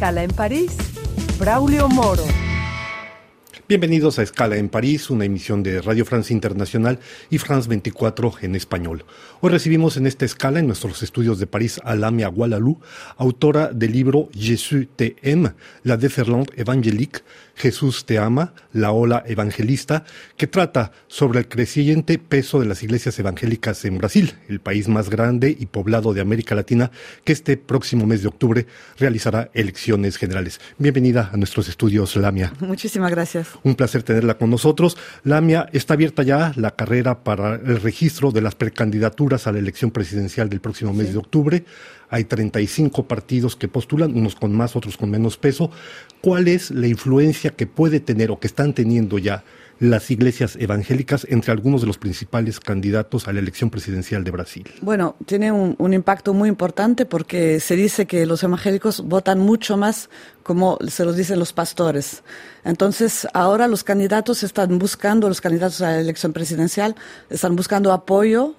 Escala en París, Braulio Moro. Bienvenidos a Escala en París, una emisión de Radio France Internacional y France 24 en español. Hoy recibimos en esta escala, en nuestros estudios de París, a Lamia Gualalou, autora del libro Jésus t'aime, la déferlante évangélique, Jesús te ama, la ola evangelista, que trata sobre el creciente peso de las iglesias evangélicas en Brasil, el país más grande y poblado de América Latina, que este próximo mes de octubre realizará elecciones generales. Bienvenida a nuestros estudios, Lamia. Muchísimas gracias. Un placer tenerla con nosotros. Lamia, está abierta ya la carrera para el registro de las precandidaturas a la elección presidencial del próximo mes de octubre. Hay 35 partidos que postulan, unos con más, otros con menos peso. ¿Cuál es la influencia que puede tener o que están teniendo ya las iglesias evangélicas entre algunos de los principales candidatos a la elección presidencial de Brasil? Bueno, tiene un impacto muy importante porque se dice que los evangélicos votan mucho más como se los dicen los pastores. Entonces, ahora los candidatos a la elección presidencial, están buscando apoyo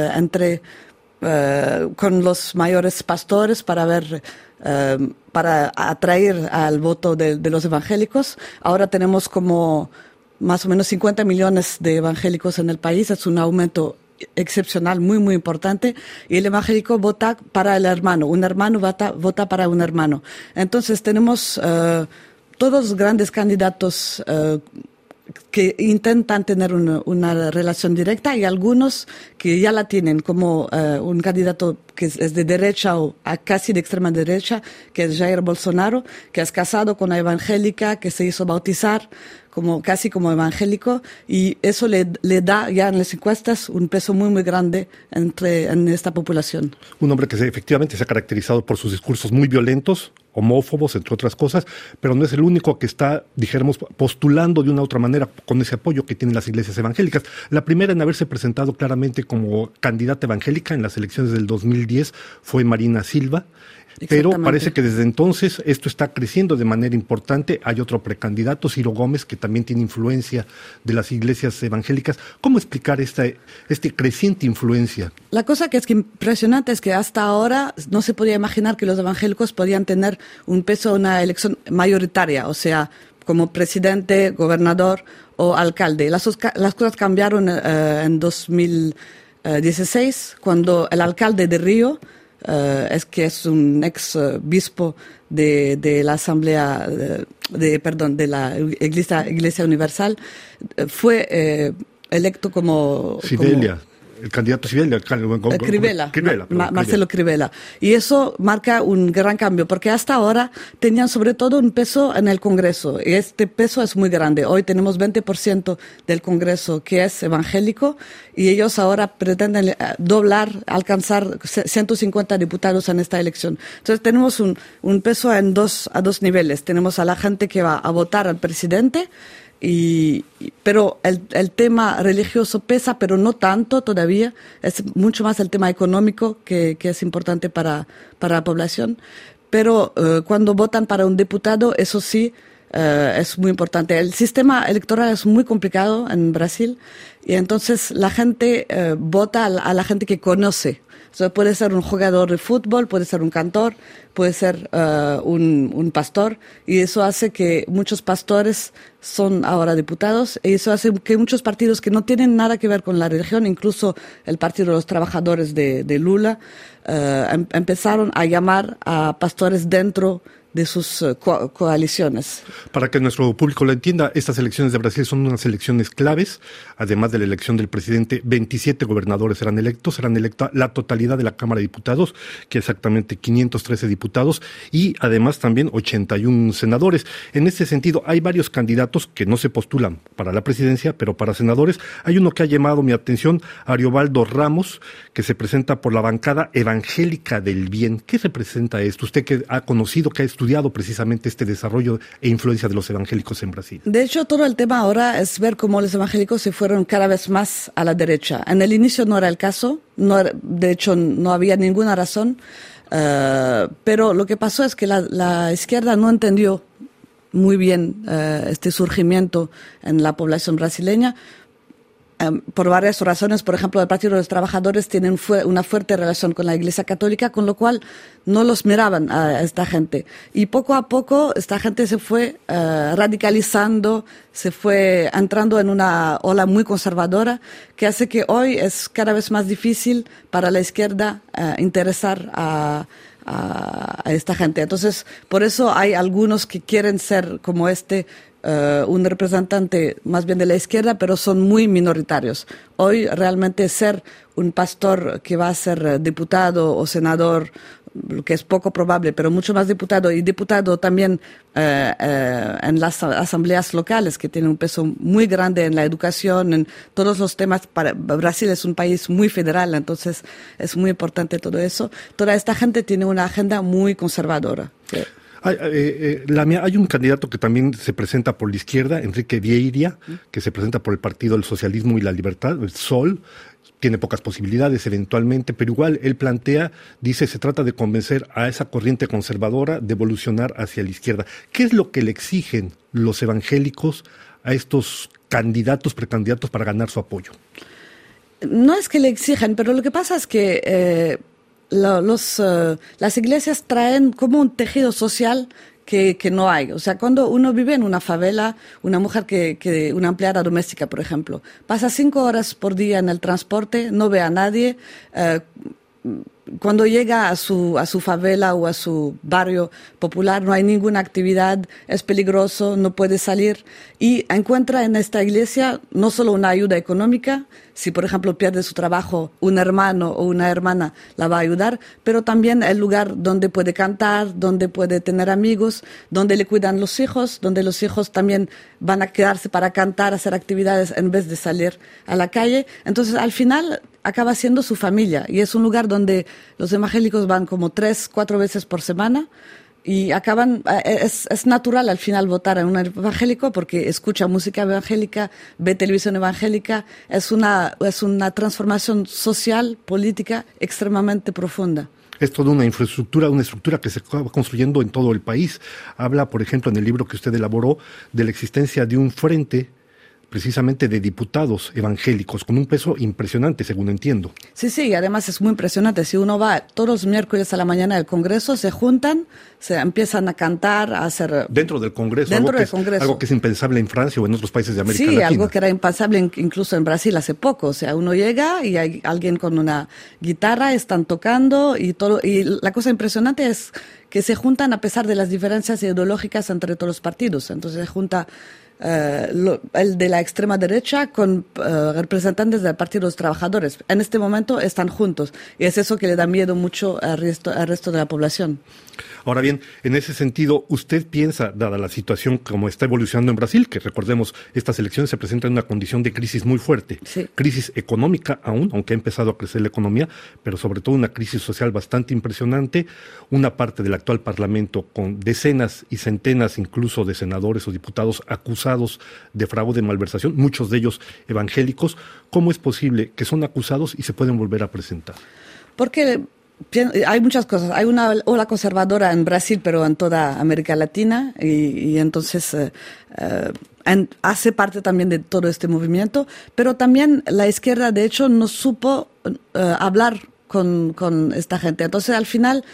con los mayores pastores para atraer al voto de los evangélicos. Ahora tenemos como más o menos 50 millones de evangélicos en el país. Es un aumento excepcional, muy, muy importante. Y el evangélico vota para el hermano. Un hermano vota para un hermano. Entonces tenemos todos los grandes candidatos que intentan tener una relación directa y algunos que ya la tienen, como un candidato que es de derecha o casi de extrema derecha, que es Jair Bolsonaro, que es casado con una evangélica, que se hizo bautizar casi como evangélico, y eso le da ya en las encuestas un peso muy, muy grande en esta población. Un hombre que efectivamente se ha caracterizado por sus discursos muy violentos, homófobos, entre otras cosas, pero no es el único que está, dijéramos, postulando de una u otra manera con ese apoyo que tienen las iglesias evangélicas. La primera en haberse presentado claramente como candidata evangélica en las elecciones del 2010 fue Marina Silva, pero parece que desde entonces esto está creciendo de manera importante. Hay otro precandidato, Ciro Gómez, que también tiene influencia de las iglesias evangélicas. ¿Cómo explicar esta creciente influencia? La cosa que es impresionante es que hasta ahora no se podía imaginar que los evangélicos podían tener un peso en una elección mayoritaria, o sea, como presidente, gobernador o alcalde. Las cosas cambiaron en 2016, cuando el alcalde de Río, es un ex obispo de la Asamblea, de la Iglesia Universal, fue electo como Fidelia. El candidato Crivella. Marcelo Crivella. Y eso marca un gran cambio, porque hasta ahora tenían sobre todo un peso en el Congreso, y este peso es muy grande. Hoy tenemos 20% del Congreso que es evangélico, y ellos ahora pretenden alcanzar 150 diputados en esta elección. Entonces tenemos un peso a dos niveles. Tenemos a la gente que va a votar al presidente, pero el tema religioso pesa, pero no tanto todavía. Es mucho más el tema económico que es importante para la población. Pero cuando votan para un diputado, eso sí, es muy importante. El sistema electoral es muy complicado en Brasil, y entonces la gente vota a la gente que conoce. O sea, puede ser un jugador de fútbol, puede ser un cantor, puede ser un pastor, y eso hace que muchos pastores son ahora diputados, y eso hace que muchos partidos que no tienen nada que ver con la religión, incluso el Partido de los Trabajadores de Lula, empezaron a llamar a pastores dentro de sus coaliciones. Para que nuestro público lo entienda, estas elecciones de Brasil son unas elecciones claves. Además de la elección del presidente, 27 gobernadores serán electa la totalidad de la Cámara de Diputados, que es exactamente 513 diputados, y además también 81 senadores. En este sentido, hay varios candidatos que no se postulan para la presidencia, pero para senadores. Hay uno que ha llamado mi atención, Ariovaldo Ramos, que se presenta por la bancada evangélica del bien. ¿Qué representa esto? Usted que ha conocido, que ha estudiado precisamente este desarrollo e influencia de los evangélicos en Brasil. De hecho, todo el tema ahora es ver cómo los evangélicos se fueron cada vez más a la derecha. En el inicio no era el caso, de hecho no había ninguna razón, pero lo que pasó es que la izquierda no entendió muy bien este surgimiento en la población brasileña. por varias razones. Por ejemplo, el Partido de los Trabajadores tiene una fuerte relación con la Iglesia Católica, con lo cual no los miraban a esta gente. Y poco a poco esta gente se fue radicalizando, se fue entrando en una ola muy conservadora, que hace que hoy es cada vez más difícil para la izquierda interesar a esta gente. Entonces, por eso hay algunos que quieren ser como un representante más bien de la izquierda, pero son muy minoritarios. Hoy realmente ser un pastor que va a ser diputado o senador, lo que es poco probable, pero mucho más diputado, y diputado también en las asambleas locales, que tienen un peso muy grande en la educación, en todos los temas. Brasil es un país muy federal, entonces es muy importante todo eso. Toda esta gente tiene una agenda muy conservadora. Sí. Hay un candidato que también se presenta por la izquierda, Enrique Vieira, que se presenta por el Partido del Socialismo y la Libertad, el SOL. Tiene pocas posibilidades eventualmente, pero igual él dice, se trata de convencer a esa corriente conservadora de evolucionar hacia la izquierda. ¿Qué es lo que le exigen los evangélicos a estos precandidatos para ganar su apoyo? No es que le exigen, pero lo que pasa es que las iglesias traen como un tejido social que no hay. O sea, cuando uno vive en una favela, una mujer una empleada doméstica, por ejemplo, pasa 5 horas por día en el transporte, no ve a nadie. Cuando llega a su favela o a su barrio popular, no hay ninguna actividad, es peligroso, no puede salir, y encuentra en esta iglesia no solo una ayuda económica, si por ejemplo pierde su trabajo, un hermano o una hermana la va a ayudar, pero también el lugar donde puede cantar, donde puede tener amigos, donde le cuidan los hijos, donde los hijos también van a quedarse para cantar, hacer actividades en vez de salir a la calle. Entonces al final acaba siendo su familia, y es un lugar donde los evangélicos van como 3-4 veces por semana, y es natural al final votar en un evangélico porque escucha música evangélica, ve televisión evangélica. Es una transformación social, política extremadamente profunda. Es toda una estructura que se va construyendo en todo el país. Habla, por ejemplo, en el libro que usted elaboró, de la existencia de un frente precisamente de diputados evangélicos, con un peso impresionante, según entiendo. Sí, además es muy impresionante. Si uno va todos los miércoles a la mañana al Congreso, se juntan, se empiezan a cantar, a hacer... Dentro del Congreso, algo que es impensable en Francia o en otros países de América Latina. Sí, algo que era impensable incluso en Brasil hace poco. O sea, uno llega y hay alguien con una guitarra, están tocando y todo. Y la cosa impresionante es que se juntan a pesar de las diferencias ideológicas entre todos los partidos. Entonces se junta el de la extrema derecha con representantes del Partido de los Trabajadores. En este momento están juntos, y es eso que le da miedo mucho al resto de la población. Ahora bien, en ese sentido, ¿usted piensa, dada la situación como está evolucionando en Brasil, que recordemos, estas elecciones se presentan en una condición de crisis muy fuerte, sí, crisis económica aún, aunque ha empezado a crecer la economía, pero sobre todo una crisis social bastante impresionante, una parte del actual Parlamento con decenas y centenas incluso de senadores o diputados acusados de fraude, malversación, muchos de ellos evangélicos? ¿Cómo es posible que son acusados y se pueden volver a presentar? Porque hay muchas cosas. Hay una ola conservadora en Brasil, pero en toda América Latina, y entonces hace parte también de todo este movimiento, pero también la izquierda, de hecho, no supo hablar con esta gente. Entonces, al final,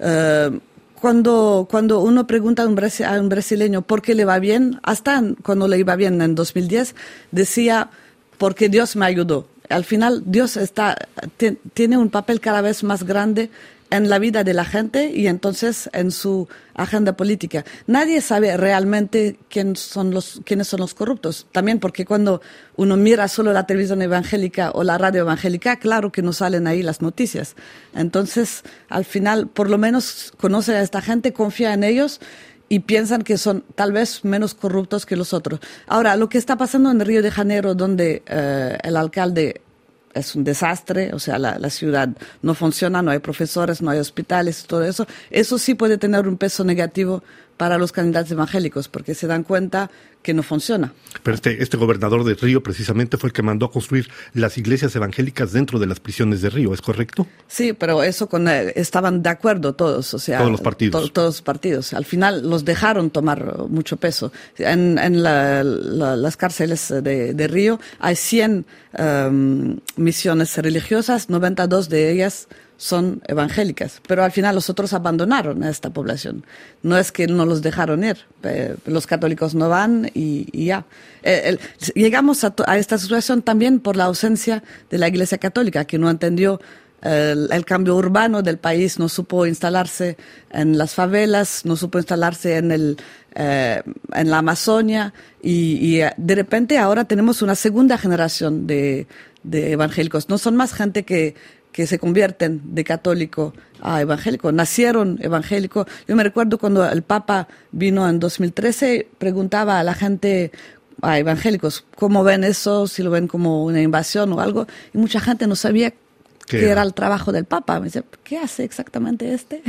cuando uno pregunta a un brasileño por qué le va bien, hasta cuando le iba bien en 2010, decía, porque Dios me ayudó. Al final, Dios tiene un papel cada vez más grande en la vida de la gente y entonces en su agenda política. Nadie sabe realmente quiénes son los corruptos. También porque cuando uno mira solo la televisión evangélica o la radio evangélica, claro que no salen ahí las noticias. Entonces, al final, por lo menos conoce a esta gente, confía en ellos y piensan que son tal vez menos corruptos que los otros. Ahora, lo que está pasando en Río de Janeiro, donde el alcalde es un desastre, o sea, la ciudad no funciona, no hay profesores, no hay hospitales, todo eso sí puede tener un peso negativo para los candidatos evangélicos, porque se dan cuenta que no funciona. Pero este gobernador de Río precisamente fue el que mandó a construir las iglesias evangélicas dentro de las prisiones de Río, ¿es correcto? Sí, pero eso estaban de acuerdo todos, o sea, todos los partidos. Todos los partidos. Al final los dejaron tomar mucho peso. En las cárceles de Río hay 100 misiones religiosas, 92 de ellas son evangélicas, pero al final los otros abandonaron a esta población. No es que no los dejaron ir, los católicos no van y ya. Llegamos a esta situación también por la ausencia de la Iglesia Católica, que no entendió el cambio urbano del país, no supo instalarse en las favelas, no supo instalarse en la Amazonia y de repente ahora tenemos una segunda generación de evangélicos. No son más gente que se convierten de católico a evangélico, nacieron evangélico. Yo me recuerdo cuando el Papa vino en 2013, preguntaba a la gente, a evangélicos, ¿cómo ven eso? Si lo ven como una invasión o algo, y mucha gente no sabía qué era el trabajo del Papa. Me dice, ¿qué hace exactamente este?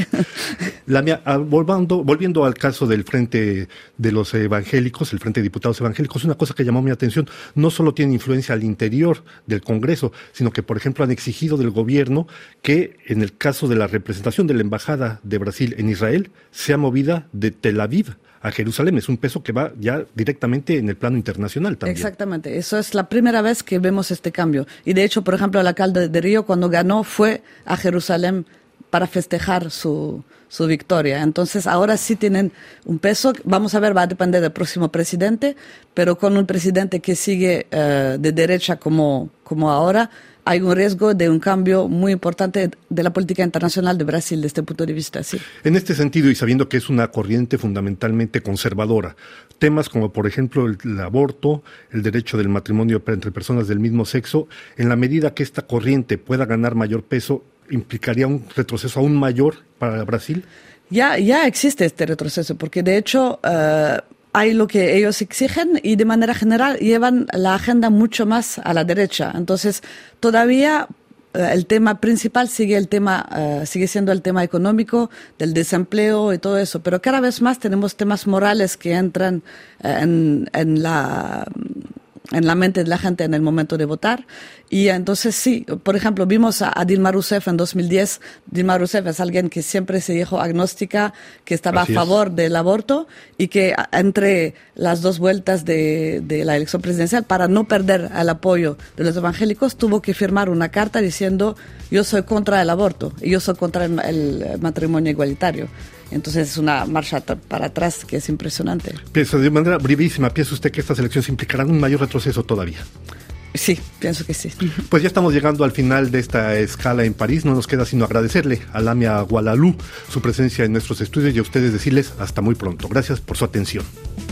Volviendo al caso del Frente de los Evangélicos, el Frente de Diputados Evangélicos, una cosa que llamó mi atención, no solo tiene influencia al interior del Congreso, sino que, por ejemplo, han exigido del gobierno que, en el caso de la representación de la Embajada de Brasil en Israel, sea movida de Tel Aviv a Jerusalén. Es un peso que va ya directamente en el plano internacional también. Exactamente, eso es la primera vez que vemos este cambio. Y de hecho, por ejemplo, el alcalde de Río, cuando ganó, fue a Jerusalén para festejar su victoria. Entonces, ahora sí tienen un peso. Vamos a ver, va a depender del próximo presidente, pero con un presidente que sigue de derecha como ahora, hay un riesgo de un cambio muy importante de la política internacional de Brasil desde este punto de vista, sí. En este sentido, y sabiendo que es una corriente fundamentalmente conservadora, temas como, por ejemplo, el aborto, el derecho del matrimonio entre personas del mismo sexo, en la medida que esta corriente pueda ganar mayor peso, ¿implicaría un retroceso aún mayor para Brasil? Ya existe este retroceso, porque de hecho hay lo que ellos exigen y de manera general llevan la agenda mucho más a la derecha. Entonces, todavía el tema principal sigue siendo el tema económico, del desempleo y todo eso, pero cada vez más tenemos temas morales que entran en la mente de la gente en el momento de votar. Y entonces sí, por ejemplo, vimos a Dilma Rousseff en 2010. Dilma Rousseff es alguien que siempre se dijo agnóstica, que estaba a favor del aborto y que entre las dos vueltas de la elección presidencial, para no perder el apoyo de los evangélicos, tuvo que firmar una carta diciendo yo soy contra el aborto y yo soy contra el matrimonio igualitario. Entonces es una marcha para atrás que es impresionante. Pienso, de manera brevísima, ¿piensa usted que estas elecciones implicarán un mayor retroceso todavía? Sí, pienso que sí. Pues ya estamos llegando al final de esta escala en París. No nos queda sino agradecerle a Lamia Gualalú su presencia en nuestros estudios y a ustedes decirles hasta muy pronto. Gracias por su atención.